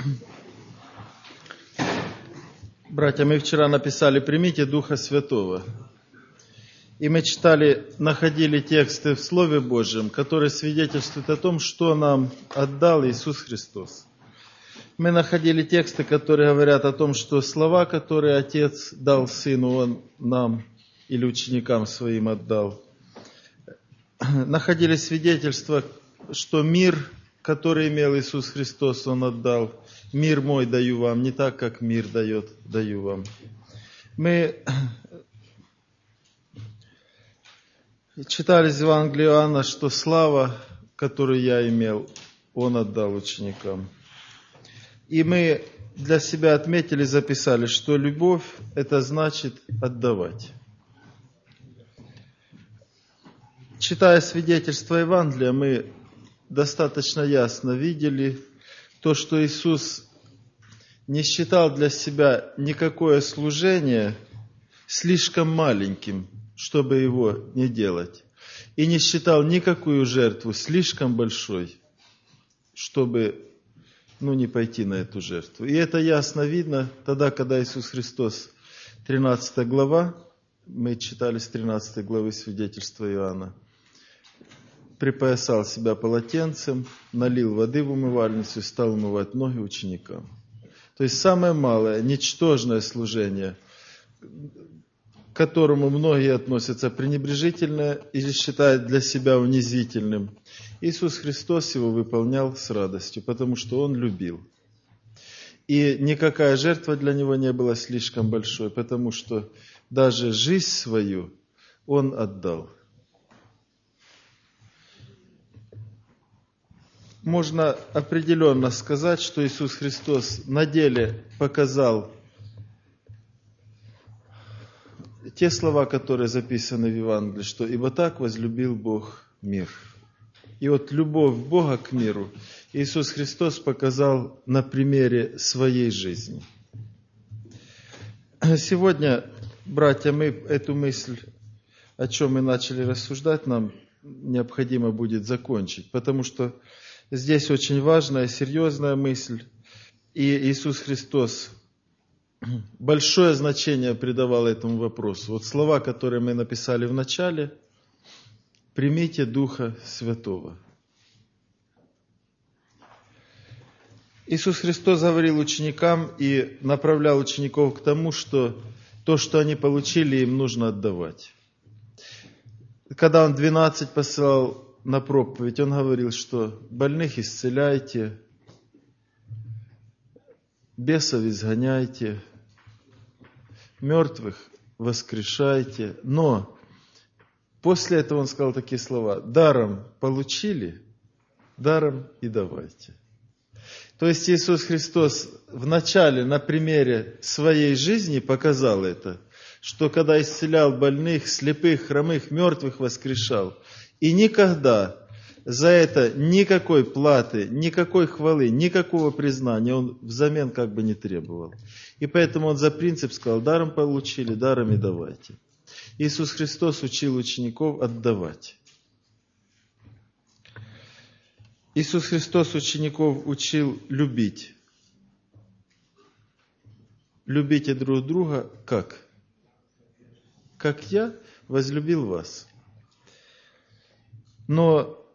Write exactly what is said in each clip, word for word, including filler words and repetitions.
Братья, мы вчера написали «Примите Духа Святого». И мы читали, находили тексты в Слове Божьем, которые свидетельствуют о том, что нам отдал Иисус Христос. Мы находили тексты, которые говорят о том, что слова, которые Отец дал Сыну, Он нам или ученикам своим отдал. Находили свидетельства, что мир, который имел Иисус Христос, Он отдал. Мир мой даю вам, не так, как мир дает, даю вам. Мы читали из Евангелия Иоанна, что слава, которую я имел, Он отдал ученикам. И мы для себя отметили, записали, что любовь – это значит отдавать. Читая свидетельство Евангелия, мы достаточно ясно видели то, что Иисус не считал для себя никакое служение слишком маленьким, чтобы его не делать. И не считал никакую жертву слишком большой, чтобы ну, не пойти на эту жертву. И это ясно видно тогда, когда Иисус Христос, тринадцатая глава, мы читали с тринадцатой главы свидетельства Иоанна, припоясал себя полотенцем, налил воды в умывальницу и стал умывать ноги ученикам. То есть самое малое, ничтожное служение, к которому многие относятся пренебрежительно или считают для себя унизительным. Иисус Христос его выполнял с радостью, потому что Он любил. И никакая жертва для Него не была слишком большой, потому что даже жизнь свою Он отдал. Можно определенно сказать, что Иисус Христос на деле показал те слова, которые записаны в Евангелии, что «Ибо так возлюбил Бог мир». И вот любовь Бога к миру Иисус Христос показал на примере своей жизни. Сегодня, братья, мы эту мысль, о чем мы начали рассуждать, нам необходимо будет закончить, потому что здесь очень важная, серьезная мысль, и Иисус Христос большое значение придавал этому вопросу. Вот слова, которые мы написали в начале: «Примите Духа Святого». Иисус Христос говорил ученикам и направлял учеников к тому, что то, что они получили, им нужно отдавать. Когда Он двенадцать посылал на проповедь, Он говорил, что больных исцеляйте, бесов изгоняйте, мертвых воскрешайте. Но после этого Он сказал такие слова: даром получили, даром и давайте. То есть Иисус Христос вначале на примере своей жизни показал это, что когда исцелял больных, слепых, хромых, мертвых воскрешал, и никогда за это никакой платы, никакой хвалы, никакого признания Он взамен как бы не требовал. И поэтому Он за принцип сказал: даром получили, даром и давайте. Иисус Христос учил учеников отдавать. Иисус Христос учеников учил любить. Любите друг друга как? Как я возлюбил вас. Но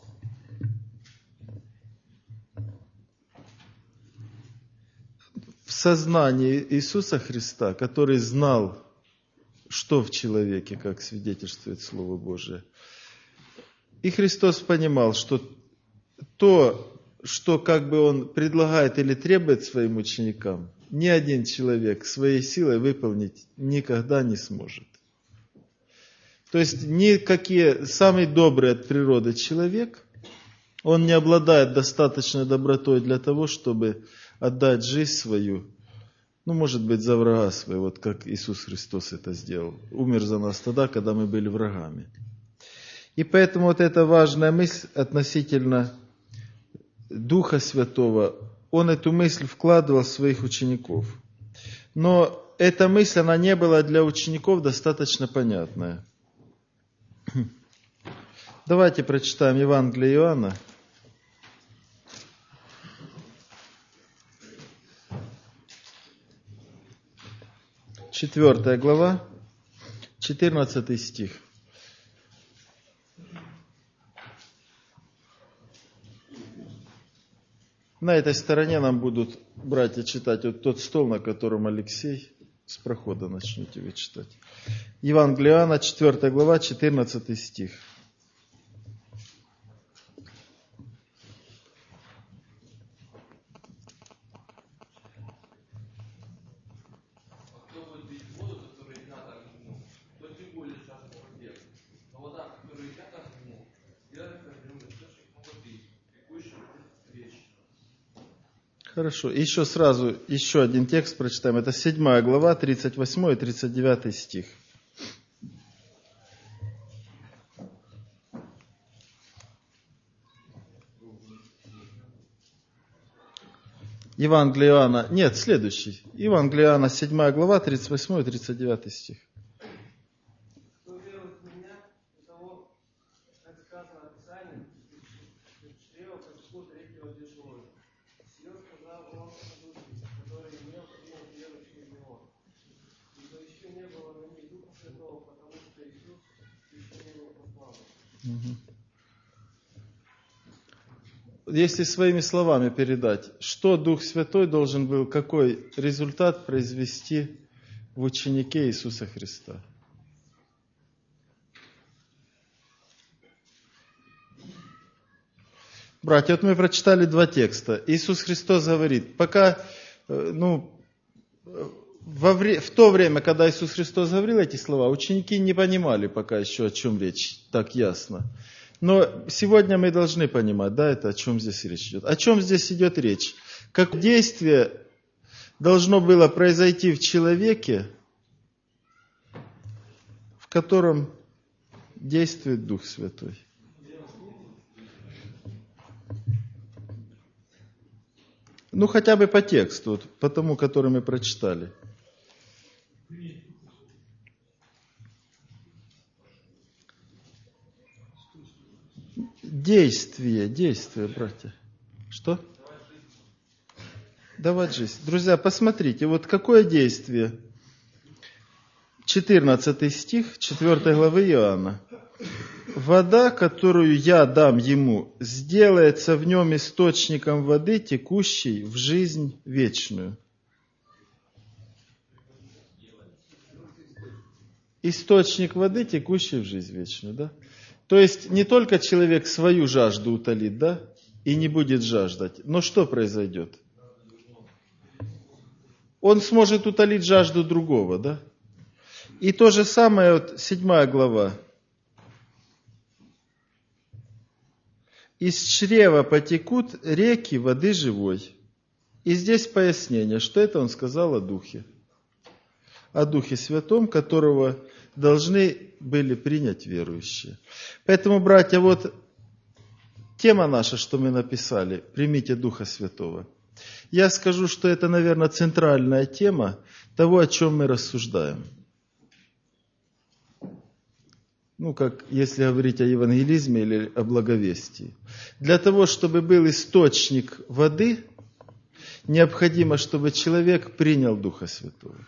в сознании Иисуса Христа, который знал, что в человеке, как свидетельствует Слово Божие, и Христос понимал, что то, что как бы Он предлагает или требует своим ученикам, ни один человек своей силой выполнить никогда не сможет. То есть никакие, самый добрый от природы человек, он не обладает достаточной добротой для того, чтобы отдать жизнь свою, ну, может быть, за врага своего, вот как Иисус Христос это сделал. Умер за нас тогда, когда мы были врагами. И поэтому вот эта важная мысль относительно Духа Святого, Он эту мысль вкладывал в своих учеников. Но эта мысль, она не была для учеников достаточно понятная. Давайте прочитаем Евангелие Иоанна. четвёртая глава, четырнадцатый стих. На этой стороне нам будут братья читать вот тот стол, на котором Алексей с прохода начнете вы читать. Евангелие Иоанна, четвёртая глава, четырнадцатый стих. Хорошо. Еще сразу, еще один текст прочитаем. Это седьмая глава, тридцать восьмой и тридцать девятый стих. Евангелие Иоанна, нет, следующий. Евангелие Иоанна, седьмая глава, тридцать восьмой и тридцать девятый стих. Если своими словами передать, что Дух Святой должен был, какой результат произвести в ученике Иисуса Христа? Братья, вот мы прочитали два текста. Иисус Христос говорит, пока, ну, во вре- в то время, когда Иисус Христос говорил эти слова, ученики не понимали пока еще, о чем речь, так ясно. Но сегодня мы должны понимать, да, это о чем здесь речь идет. О чем здесь идет речь? Как действие должно было произойти в человеке, в котором действует Дух Святой. Ну, хотя бы по тексту, вот, по тому, который мы прочитали. Действие, действие, братья. Что? Давать жизнь. Друзья, посмотрите, вот какое действие? четырнадцатый стих, четвёртой главы Иоанна. Вода, которую я дам ему, сделается в нем источником воды, текущей в жизнь вечную. Источник воды, текущий в жизнь вечную, да? То есть не только человек свою жажду утолит, да, и не будет жаждать, но что произойдет? Он сможет утолить жажду другого, да? И то же самое, вот, седьмая глава. Из чрева потекут реки воды живой. И здесь пояснение, что это он сказал о Духе. О Духе Святом, которого должны были принять верующие. Поэтому, братья, вот тема наша, что мы написали, примите Духа Святого. Я скажу, что это, наверное, центральная тема того, о чем мы рассуждаем. Ну, как если говорить о евангелизме или о благовестии. Для того, чтобы был источник воды, необходимо, чтобы человек принял Духа Святого.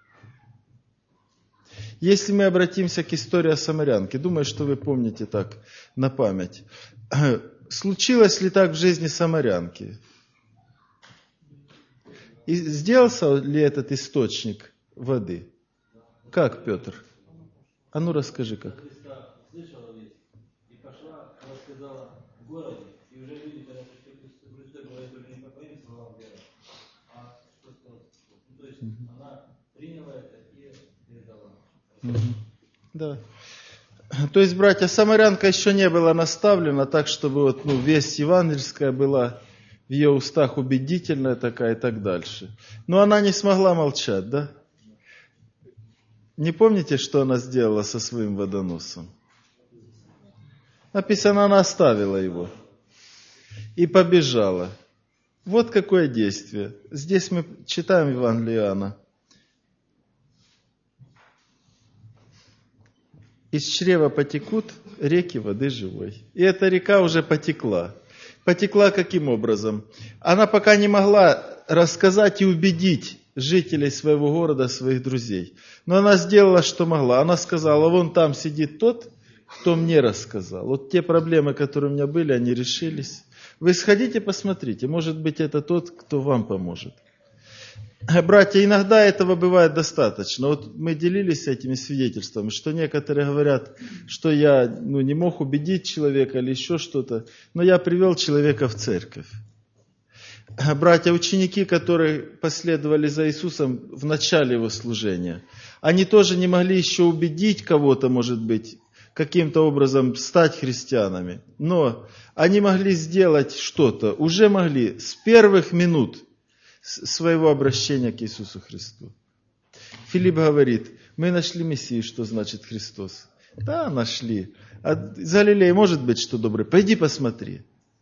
Если мы обратимся к истории о самарянке, думаю, что вы помните так на память. Случилось ли так в жизни самарянки? И сделался ли этот источник воды? Как, Петр? А ну расскажи, как. Да. То есть, братья, самарянка еще не была наставлена так, чтобы вот, ну, весть евангельская была в ее устах убедительная такая и так дальше. Но она не смогла молчать, да? Не помните, что она сделала со своим водоносом? Написано, она оставила его и побежала. Вот какое действие. Здесь мы читаем Евангелие Иоанна. Из чрева потекут реки воды живой. И эта река уже потекла. Потекла каким образом? Она пока не могла рассказать и убедить жителей своего города, своих друзей. Но она сделала, что могла. Она сказала: вон там сидит тот, кто мне рассказал. Вот те проблемы, которые у меня были, они решились. Вы сходите, посмотрите. Может быть, это тот, кто вам поможет. Братья, иногда этого бывает достаточно. Вот мы делились этими свидетельствами, что некоторые говорят, что я ну, не мог убедить человека или еще что-то, но я привел человека в церковь. Братья, ученики, которые последовали за Иисусом в начале Его служения, они тоже не могли еще убедить кого-то, может быть, каким-то образом стать христианами. Но они могли сделать что-то, уже могли с первых минут своего обращения к Иисусу Христу. Филипп говорит: мы нашли Мессию, что значит Христос. Да, нашли. А Галилей может быть, что добрый. Пойди посмотри.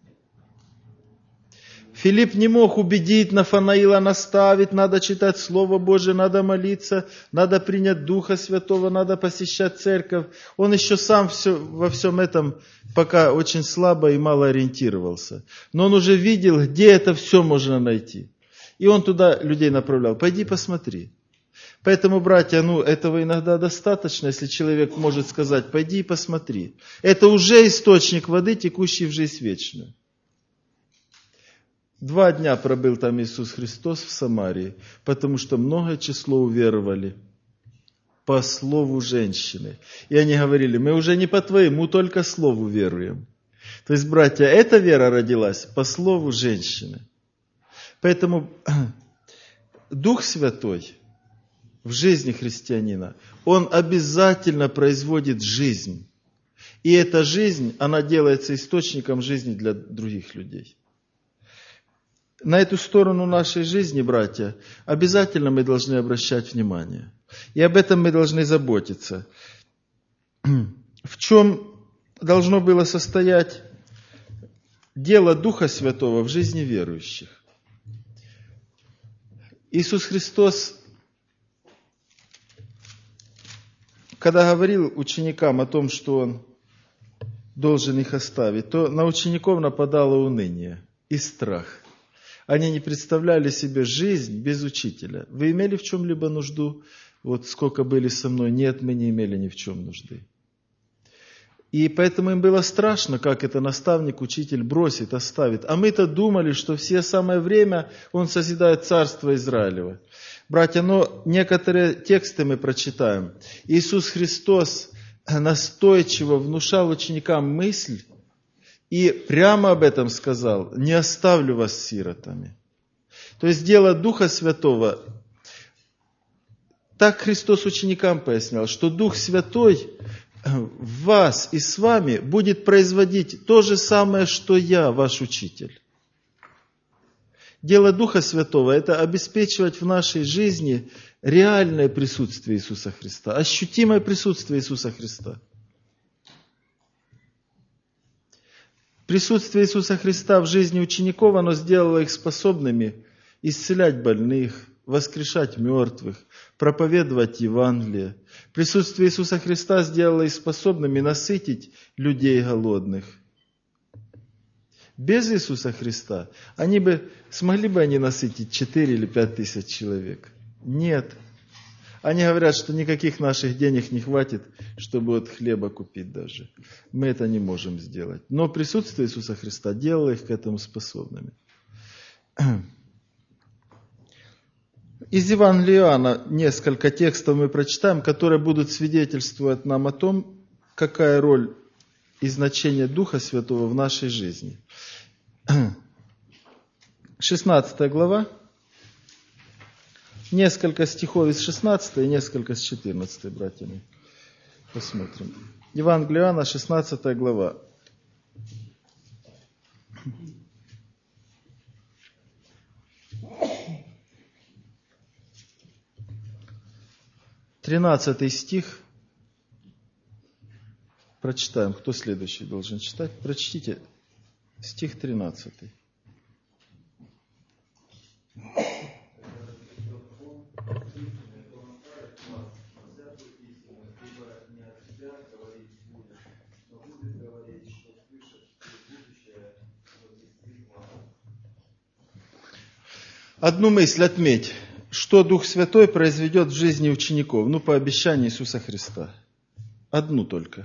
Филипп не мог убедить Нафанаила, наставить, надо читать Слово Божие, надо молиться, надо принять Духа Святого, надо посещать церковь. Он еще сам все, во всем этом пока очень слабо и мало ориентировался. Но он уже видел, где это все можно найти. И он туда людей направлял. Пойди посмотри. Поэтому, братья, ну этого иногда достаточно, если человек может сказать: пойди и посмотри. Это уже источник воды, текущий в жизнь вечную. Два дня пробыл там Иисус Христос в Самарии, потому что многое число уверовали по слову женщины. И они говорили: мы уже не по твоему только слову веруем. То есть, братья, эта вера родилась по слову женщины. Поэтому Дух Святой в жизни христианина, он обязательно производит жизнь. И эта жизнь, она делается источником жизни для других людей. На эту сторону нашей жизни, братья, обязательно мы должны обращать внимание. И об этом мы должны заботиться. В чем должно было состоять дело Духа Святого в жизни верующих? Иисус Христос, когда говорил ученикам о том, что Он должен их оставить, то на учеников нападало уныние и страх. Они не представляли себе жизнь без учителя. Вы имели в чем-либо нужду? Вот сколько были со мной? Нет, мы не имели ни в чем нужды. И поэтому им было страшно, как это наставник, учитель бросит, оставит. А мы-то думали, что все самое время он созидает царство Израилева. Братья, но некоторые тексты мы прочитаем. Иисус Христос настойчиво внушал ученикам мысль, и прямо об этом сказал: не оставлю вас сиротами. То есть дело Духа Святого, так Христос ученикам пояснял, что Дух Святой в вас и с вами будет производить то же самое, что я, ваш учитель. Дело Духа Святого – это обеспечивать в нашей жизни реальное присутствие Иисуса Христа, ощутимое присутствие Иисуса Христа. Присутствие Иисуса Христа в жизни учеников, оно сделало их способными исцелять больных, воскрешать мертвых, проповедовать Евангелие. Присутствие Иисуса Христа сделало их способными насытить людей голодных. Без Иисуса Христа они бы, смогли бы они насытить четыре или пять тысяч человек? Нет. Они говорят, что никаких наших денег не хватит, чтобы от хлеба купить даже. Мы это не можем сделать. Но присутствие Иисуса Христа делало их к этому способными. Из Евангелия Иоанна несколько текстов мы прочитаем, которые будут свидетельствовать нам о том, какая роль и значение Духа Святого в нашей жизни. шестнадцатая глава. Несколько стихов из шестнадцатой и несколько с четырнадцатой, братьями. Посмотрим. Евангелие Иоанна, шестнадцатая глава. тринадцатый стих. Прочитаем. Кто следующий должен читать? Прочтите стих тринадцатый. Одну мысль отметь. что Дух Святой произведет в жизни учеников, ну, по обещанию Иисуса Христа. Одну только.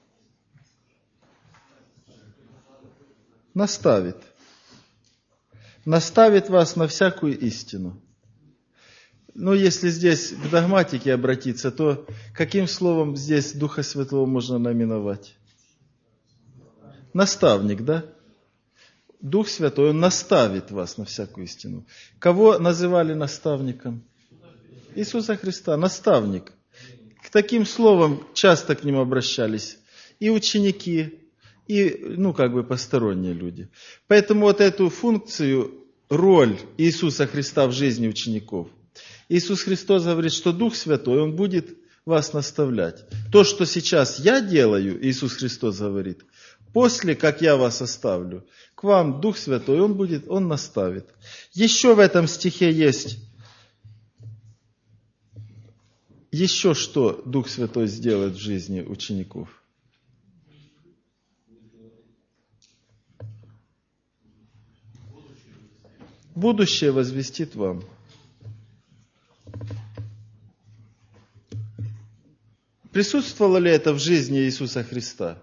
Наставит. Наставит вас на всякую истину. Ну, если здесь к догматике обратиться, то каким словом здесь Духа Святого можно наименовать? Наставник, да? Дух Святой, Он наставит вас на всякую истину. Кого называли наставником? Иисуса Христа, наставник. К таким словам часто к Нему обращались и ученики, и, ну, как бы посторонние люди. Поэтому вот эту функцию, роль Иисуса Христа в жизни учеников, Иисус Христос говорит, что Дух Святой, Он будет вас наставлять. То, что сейчас я делаю, Иисус Христос говорит, после, как я вас оставлю, к вам Дух Святой, Он будет, Он наставит. Еще в этом стихе есть, еще что Дух Святой сделает в жизни учеников. Будущее возвестит вам. Присутствовало ли это в жизни Иисуса Христа?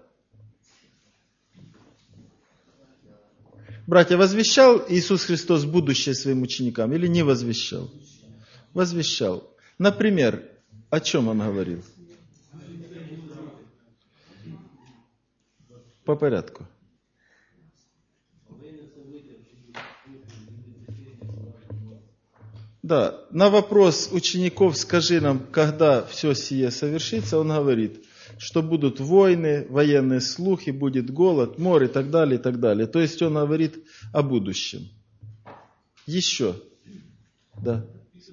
Братья, возвещал Иисус Христос будущее своим ученикам или не возвещал? Возвещал. Например, о чем Он говорил? По порядку. Да, на вопрос учеников, скажи нам, когда все сие совершится, Он говорит, что будут войны, военные слухи, будет голод, мор и так далее, и так далее. То есть Он говорит о будущем. Еще. Да.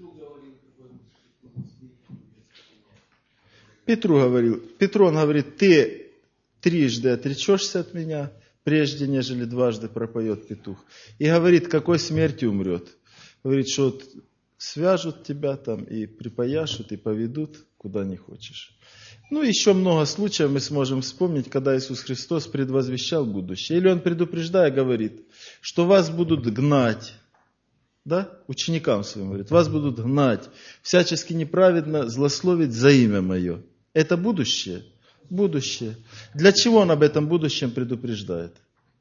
Петру говорил, Петру Он говорит, ты трижды отречешься от меня, прежде нежели дважды пропоет петух. И говорит, какой смертью умрет. Говорит, что вот свяжут тебя там и припояшут, и поведут, куда не хочешь. Ну, еще много случаев мы сможем вспомнить, когда Иисус Христос предвозвещал будущее. Или Он, предупреждая, говорит, что вас будут гнать, да, ученикам своим говорит, вас будут гнать, всячески неправедно злословить за имя Мое. Это будущее? Будущее. Для чего Он об этом будущем предупреждает?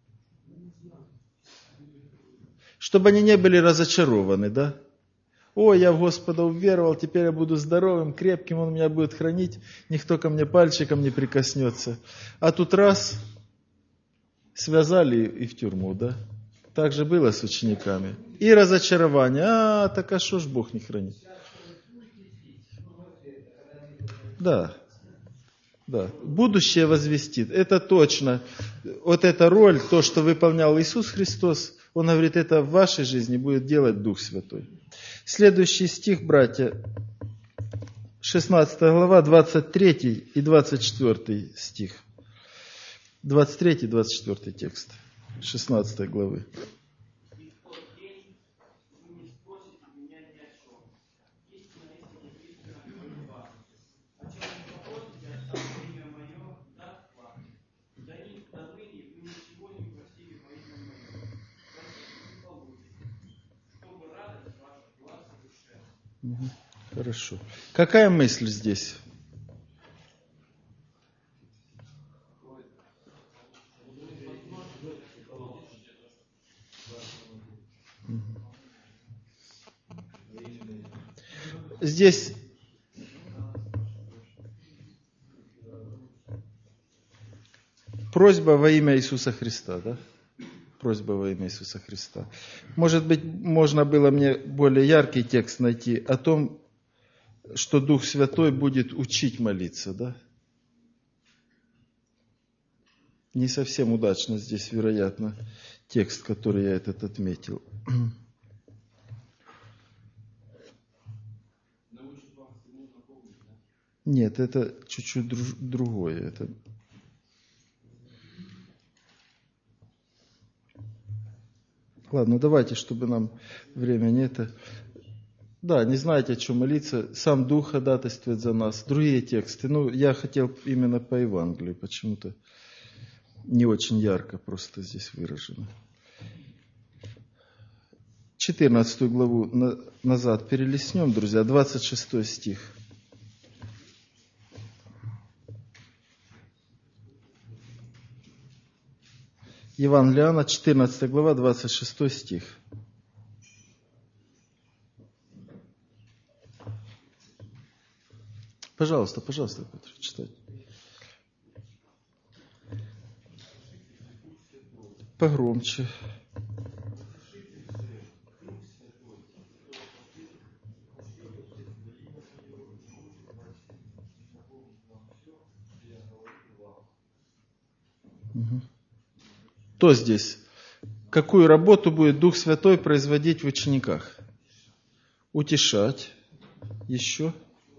Чтобы они не были разочарованы, да? Ой, я в Господа уверовал, теперь я буду здоровым, крепким, Он меня будет хранить, никто ко мне пальчиком не прикоснется. А тут раз, связали и в тюрьму, да? Так же было с учениками. И разочарование. А, так а что ж Бог не хранит? Да, да. Будущее возвестит. Это точно. Вот эта роль, то, что выполнял Иисус Христос, Он говорит, это в вашей жизни будет делать Дух Святой. Следующий стих, братья, шестнадцатая глава, двадцать третий и двадцать четвёртый стих. двадцать третий и двадцать четвёртый текст шестнадцатой главы. Хорошо. Какая мысль здесь? Здесь просьба во имя Иисуса Христа, да? Просьба во имя Иисуса Христа. Может быть, можно было мне более яркий текст найти о том, что Дух Святой будет учить молиться, да? Не совсем удачно здесь, вероятно, текст, который я этот отметил. Нет, это чуть-чуть друж- другое. Это... Ладно, давайте, чтобы нам время не это... Да, не знаете, о чем молиться. Сам Дух ходатайствует за нас. Другие тексты. Ну, я хотел именно по Евангелию. Почему-то не очень ярко просто здесь выражено. четырнадцатую главу на, назад перелистнем, друзья, двадцать шестой стих. Евангелие Иоанна, четырнадцатая глава, двадцать шестой стих. Пожалуйста, пожалуйста, Петр, читайте. Погромче. Угу. Кто здесь? Какую работу будет Дух Святой производить в учениках? Утешать. Еще?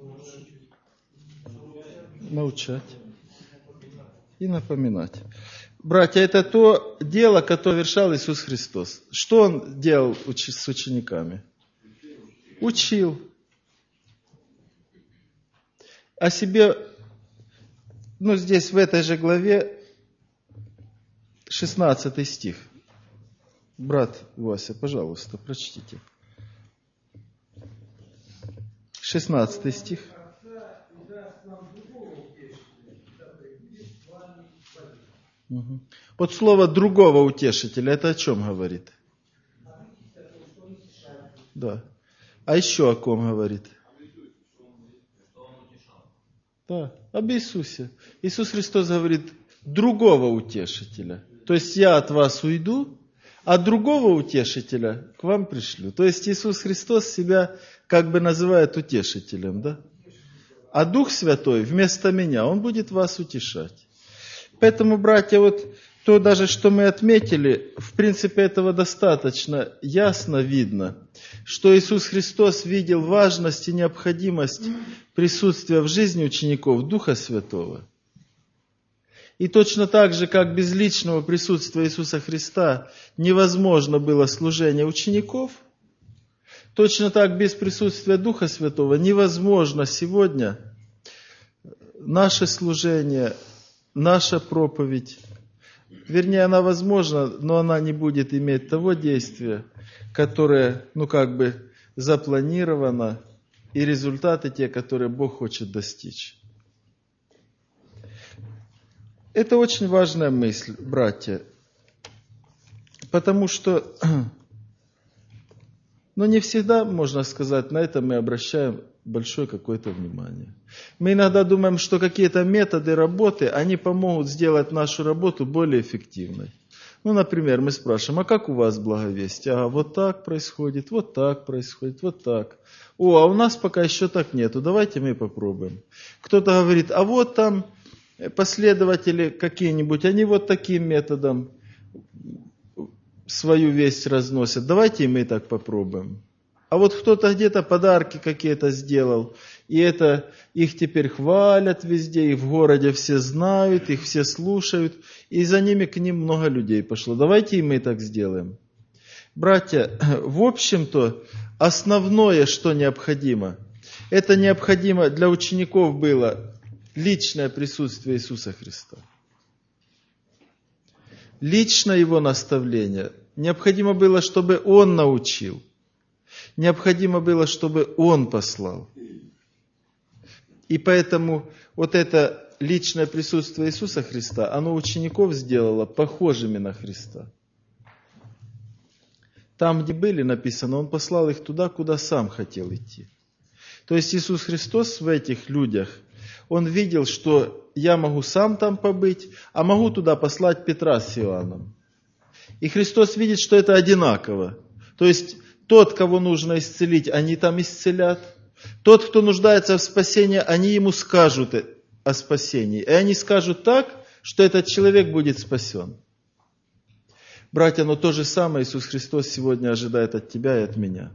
Научать. И напоминать. Братья, это то дело, которое совершал Иисус Христос. Что Он делал с учениками? Учил. О себе, ну здесь в этой же главе, шестнадцатый стих. Брат Вася, пожалуйста, прочтите. шестнадцатый стих. Угу. Вот слово «другого утешителя» это о чем говорит? Да. А еще о ком говорит? Да, об Иисусе. Иисус Христос говорит «другого утешителя». То есть я от вас уйду, а другого утешителя к вам пришлю. То есть Иисус Христос себя как бы называет утешителем, да? А Дух Святой вместо меня, Он будет вас утешать. Поэтому, братья, вот то даже, что мы отметили, в принципе, этого достаточно ясно видно, что Иисус Христос видел важность и необходимость присутствия в жизни учеников Духа Святого. И точно так же, как без личного присутствия Иисуса Христа невозможно было служение учеников, точно так без присутствия Духа Святого невозможно сегодня наше служение, наша проповедь. Вернее, она возможна, но она не будет иметь того действия, которое, ну как бы, запланировано, и результаты те, которые Бог хочет достичь. Это очень важная мысль, братья, потому что, ну не всегда, можно сказать, на это мы обращаем большое какое-то внимание. Мы иногда думаем, что какие-то методы работы, они помогут сделать нашу работу более эффективной. Ну, например, мы спрашиваем, а как у вас благовестие? А вот так происходит, вот так происходит, вот так. О, а у нас пока еще так нету, давайте мы попробуем. Кто-то говорит, а вот там последователи какие-нибудь, они вот таким методом свою весть разносят. Давайте и мы так попробуем. А вот кто-то где-то подарки какие-то сделал, и это их теперь хвалят везде, и в городе все знают, их все слушают, и за ними к ним много людей пошло. Давайте и мы так сделаем. Братья, в общем-то, основное, что необходимо, это необходимо для учеников было личное присутствие Иисуса Христа. Личное Его наставление. Необходимо было, чтобы Он научил. Необходимо было, чтобы Он послал. И поэтому вот это личное присутствие Иисуса Христа, оно учеников сделало похожими на Христа. Там, где были написано, Он послал их туда, куда Сам хотел идти. То есть Иисус Христос в этих людях, Он видел, что я могу сам там побыть, а могу туда послать Петра с Иоанном. И Христос видит, что это одинаково. То есть тот, кого нужно исцелить, они там исцелят. Тот, кто нуждается в спасении, они ему скажут о спасении. И они скажут так, что этот человек будет спасен. Братья, но то же самое Иисус Христос сегодня ожидает от тебя и от меня.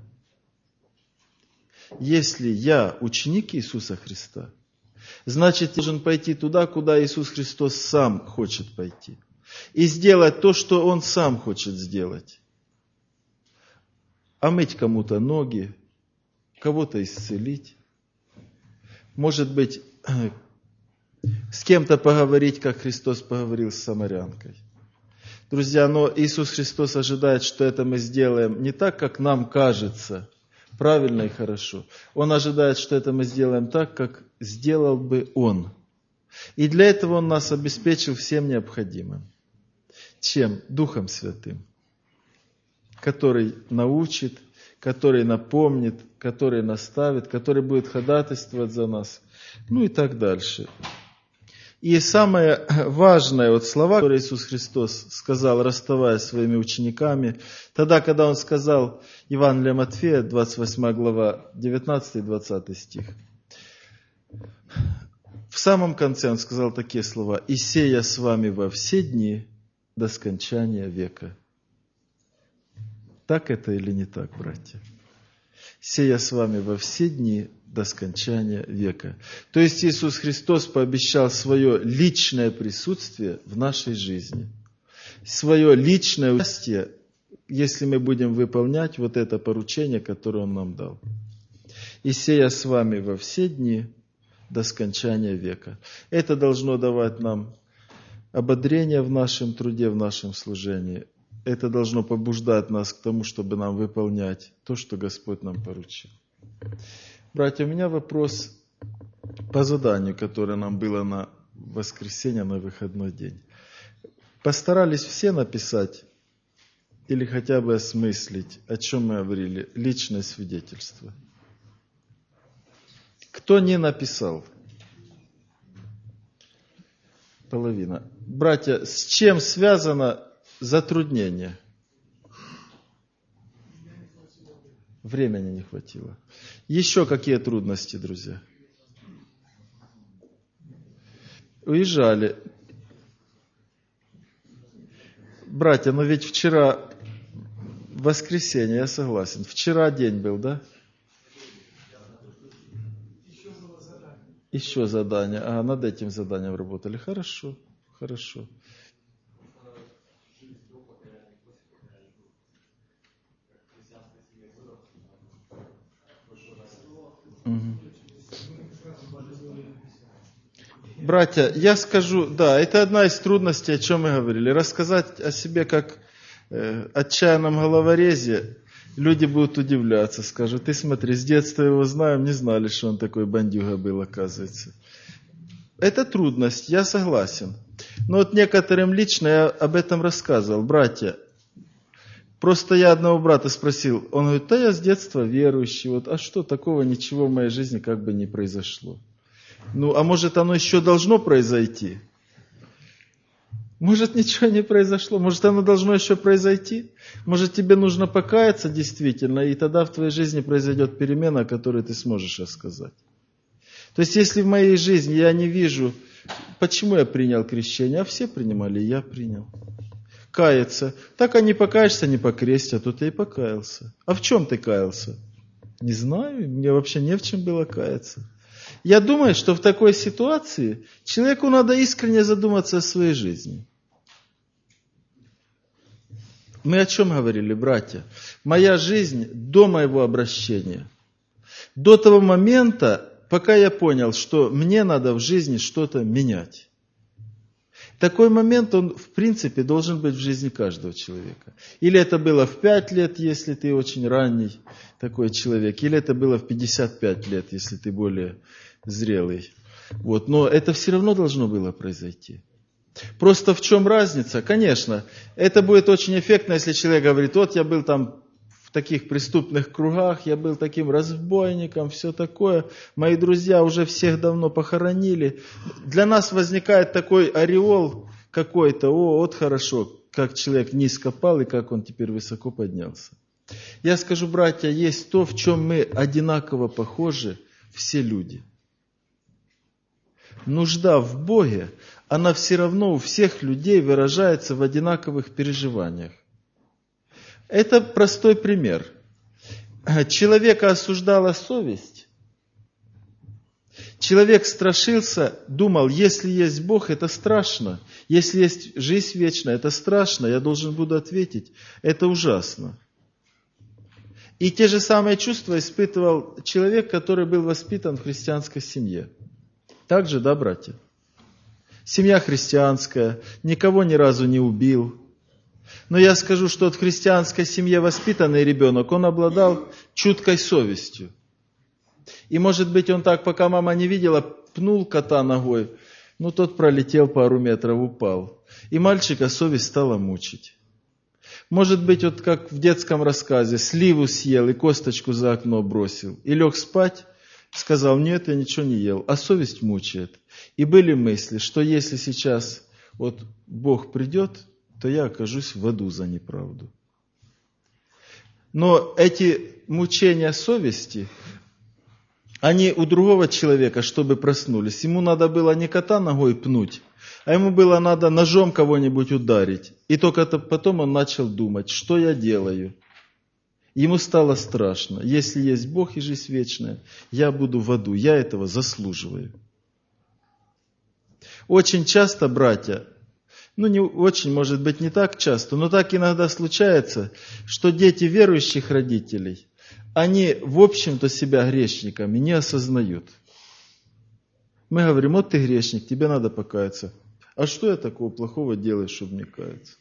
Если я ученик Иисуса Христа, значит, я должен пойти туда, куда Иисус Христос сам хочет пойти. И сделать то, что Он сам хочет сделать. Омыть кому-то ноги, кого-то исцелить. Может быть, с кем-то поговорить, как Христос поговорил с самарянкой. Друзья, но Иисус Христос ожидает, что это мы сделаем не так, как нам кажется, правильно и хорошо. Он ожидает, что это мы сделаем так, как сделал бы Он. И для этого Он нас обеспечил всем необходимым. Чем? Духом Святым, который научит, который напомнит, который наставит, который будет ходатайствовать за нас, ну и так дальше. И самое важное вот слова, которые Иисус Христос сказал, расставаясь с своими учениками, тогда, когда Он сказал, Евангелие Матфея, двадцать восьмая глава, девятнадцатый-двадцатый стих. В самом конце Он сказал такие слова: «И сея с вами во все дни до скончания века». Так это или не так, братья? «Сея с вами во все дни до скончания века». То есть Иисус Христос пообещал свое личное присутствие в нашей жизни. Свое личное участие, если мы будем выполнять вот это поручение, которое Он нам дал. «И сея с вами во все дни до скончания века». Это должно давать нам ободрение в нашем труде, в нашем служении. Это должно побуждать нас к тому, чтобы нам выполнять то, что Господь нам поручил. Братья, у меня вопрос по заданию, которое нам было на воскресенье, на выходной день. Постарались все написать или хотя бы осмыслить, о чем мы говорили, личное свидетельство. Кто не написал? Половина. Братья, с чем связано затруднение? Времени не хватило. Еще какие трудности, друзья? Уезжали. Братья, но ведь вчера воскресенье, я согласен. Вчера день был, да? Еще задание. А, над этим заданием работали. Хорошо, хорошо. Угу. Братья, я скажу, да, это одна из трудностей, о чем мы говорили. Рассказать о себе как э, отчаянном головорезе, люди будут удивляться, скажут: ты смотри, с детства его знаем, не знали, что он такой бандюга был, оказывается. Это трудность, я согласен. Но вот некоторым лично я об этом рассказывал. Братья, просто я одного брата спросил, он говорит: да я с детства верующий, вот, а что, такого ничего в моей жизни как бы не произошло. Ну, а может, оно еще должно произойти? Может, ничего не произошло? Может, оно должно еще произойти? Может, тебе нужно покаяться действительно, и тогда в твоей жизни произойдет перемена, о которой ты сможешь рассказать. То есть, если в моей жизни я не вижу, почему я принял крещение, а все принимали, и я принял. Каяться. Так, а не покаешься, не покрестят, а то ты и покаялся. А в чем ты каялся? Не знаю, мне вообще не в чем было каяться. Я думаю, что в такой ситуации человеку надо искренне задуматься о своей жизни. Мы о чем говорили, братья? Моя жизнь до моего обращения. До того момента, пока я понял, что мне надо в жизни что-то менять. Такой момент, он в принципе должен быть в жизни каждого человека. Или это было в пять лет, если ты очень ранний такой человек, или это было в пятьдесят пять лет, если ты более зрелый. Вот. Но это все равно должно было произойти. Просто в чем разница? Конечно, это будет очень эффектно, если человек говорит: вот я был там в таких преступных кругах, я был таким разбойником, все такое, мои друзья уже всех давно похоронили. Для нас возникает такой ореол какой-то: о, вот хорошо, как человек низко пал и как он теперь высоко поднялся. Я скажу, братья, есть то, в чем мы одинаково похожи, все люди. Нужда в Боге, она все равно у всех людей выражается в одинаковых переживаниях. Это простой пример. Человека осуждала совесть. Человек страшился, думал: если есть Бог, это страшно. Если есть жизнь вечная, это страшно. Я должен буду ответить: это ужасно. И те же самые чувства испытывал человек, который был воспитан в христианской семье. Так же, да, братья? Семья христианская, никого ни разу не убил. Но я скажу, что в христианской семье воспитанный ребенок, он обладал чуткой совестью. И может быть он так, пока мама не видела, пнул кота ногой, ну тот пролетел пару метров, упал. И мальчика совесть стала мучить. Может быть, вот как в детском рассказе, сливу съел и косточку за окно бросил. И лег спать, сказал, нет, я ничего не ел. А совесть мучает. И были мысли, что если сейчас вот Бог придет, то я окажусь в аду за неправду. Но эти мучения совести, они у другого человека, чтобы проснулись, ему надо было не кота ногой пнуть, а ему было надо ножом кого-нибудь ударить. И только потом он начал думать, что я делаю. Ему стало страшно. Если есть Бог и жизнь вечная, я буду в аду, я этого заслуживаю. Очень часто, братья, ну не очень, может быть, не так часто, но так иногда случается, что дети верующих родителей, они, в общем-то, себя грешниками не осознают. Мы говорим, вот ты грешник, тебе надо покаяться. А что я такого плохого делаю, чтобы мне каяться?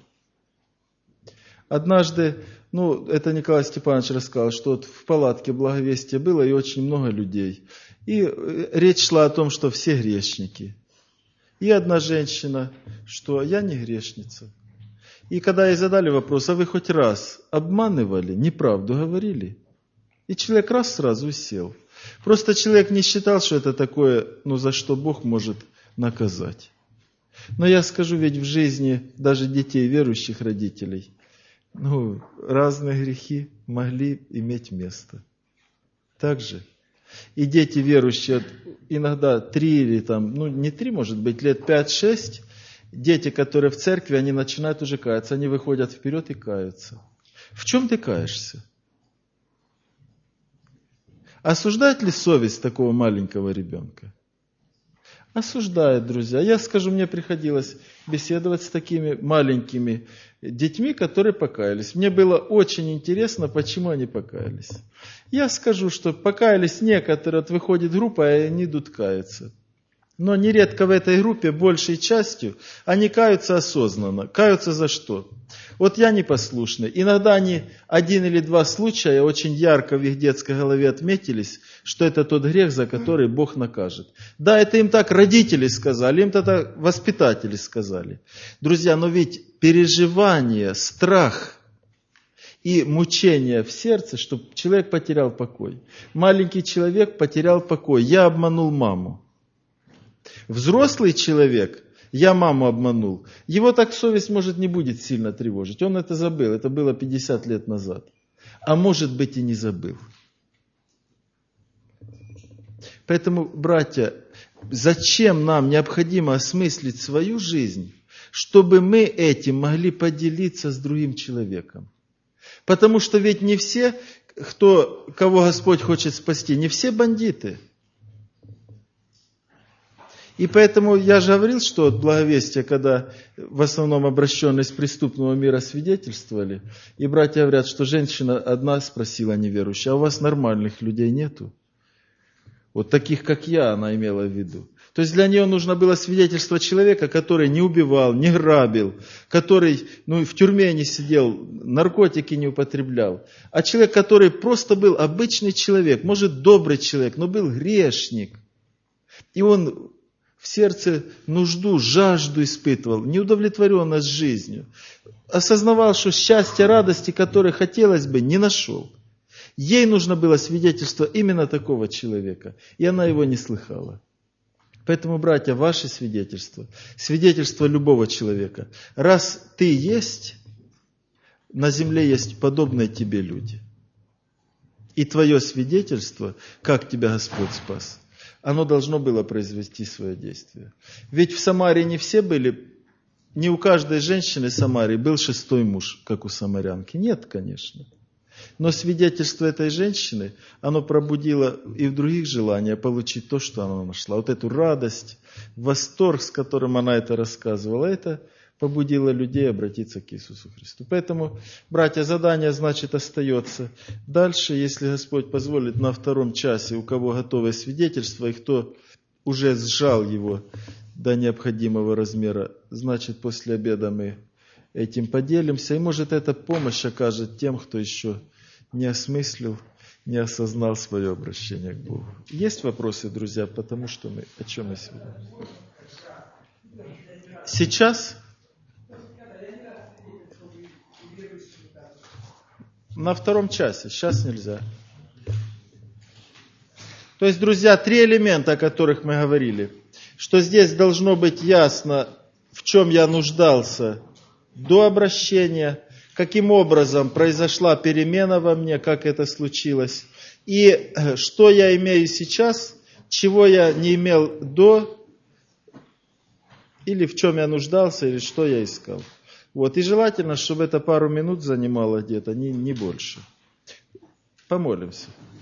Однажды, ну, это Николай Степанович рассказал, что вот в палатке благовестия было и очень много людей. И речь шла о том, что все грешники. И одна женщина, что я не грешница. И когда ей задали вопрос, а вы хоть раз обманывали, неправду говорили? И человек раз сразу сел. Просто человек не считал, что это такое, ну, за что Бог может наказать. Но я скажу, ведь в жизни даже детей верующих родителей, ну, разные грехи могли иметь место. Так же. И дети верующие, иногда три или там, ну не три, может быть, лет пять-шесть, дети, которые в церкви, они начинают уже каяться, они выходят вперед и каются. В чем ты каешься? Осуждает ли совесть такого маленького ребенка? Осуждает, друзья. Я скажу, мне приходилось беседовать с такими маленькими детьми, которые покаялись. Мне было очень интересно, почему они покаялись. Я скажу, что покаялись некоторые, вот выходит группа, и они идут каяться. Но нередко в этой группе, большей частью, они каются осознанно. Каются за что? Вот я непослушный. Иногда они один или два случая очень ярко в их детской голове отметились, что это тот грех, за который Бог накажет. Да, это им так родители сказали, им это воспитатели сказали. Друзья, но ведь переживание, страх и мучение в сердце, чтобы человек потерял покой. Маленький человек потерял покой. Я обманул маму. Взрослый человек, я маму обманул, его так совесть, может, не будет сильно тревожить. Он это забыл, это было пятьдесят лет назад. А может быть и не забыл. Поэтому, братья, зачем нам необходимо осмыслить свою жизнь, чтобы мы этим могли поделиться с другим человеком? Потому что ведь не все, кто, кого Господь хочет спасти, не все бандиты. И поэтому я же говорил, что от благовестия, когда в основном обращенные из преступного мира свидетельствовали, и братья говорят, что женщина одна спросила неверующая, а у вас нормальных людей нету? Вот таких, как я, она имела в виду. То есть для нее нужно было свидетельство человека, который не убивал, не грабил, который ну, в тюрьме не сидел, наркотики не употреблял. А человек, который просто был обычный человек, может добрый человек, но был грешник. И он в сердце нужду, жажду испытывал, неудовлетворенность жизнью. Осознавал, что счастья, радости, которое хотелось бы, не нашел. Ей нужно было свидетельство именно такого человека, и она его не слыхала. Поэтому, братья, ваше свидетельство, свидетельство любого человека. Раз ты есть, на земле есть подобные тебе люди. И твое свидетельство, как тебя Господь спас, оно должно было произвести свое действие. Ведь в Самарии не все были, не у каждой женщины Самарии был шестой муж, как у самарянки. Нет, конечно. Но свидетельство этой женщины, оно пробудило и в других желание получить то, что она нашла. Вот эту радость, восторг, с которым она это рассказывала, это побудило людей обратиться к Иисусу Христу. Поэтому, братья, задание, значит, остается. Дальше, если Господь позволит, на втором часе, у кого готовое свидетельство, и кто уже сжал его до необходимого размера, значит, после обеда мы этим поделимся. И может эта помощь окажет тем, кто еще не осмыслил, не осознал свое обращение к Богу. Есть вопросы, друзья, потому что мы... О чем мы сегодня? Сейчас... На втором часе. Сейчас нельзя. То есть, друзья, три элемента, о которых мы говорили. Что здесь должно быть ясно, в чем я нуждался до обращения, каким образом произошла перемена во мне, как это случилось, и что я имею сейчас, чего я не имел до, или в чем я нуждался, или что я искал. Вот, и желательно, чтобы это пару минут занимало где-то, не, не больше. Помолимся.